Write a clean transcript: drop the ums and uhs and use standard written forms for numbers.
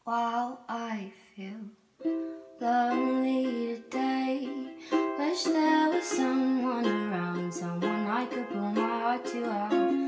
while I feel lonely today. Wish there was someone around, someone I could pour my heart to out.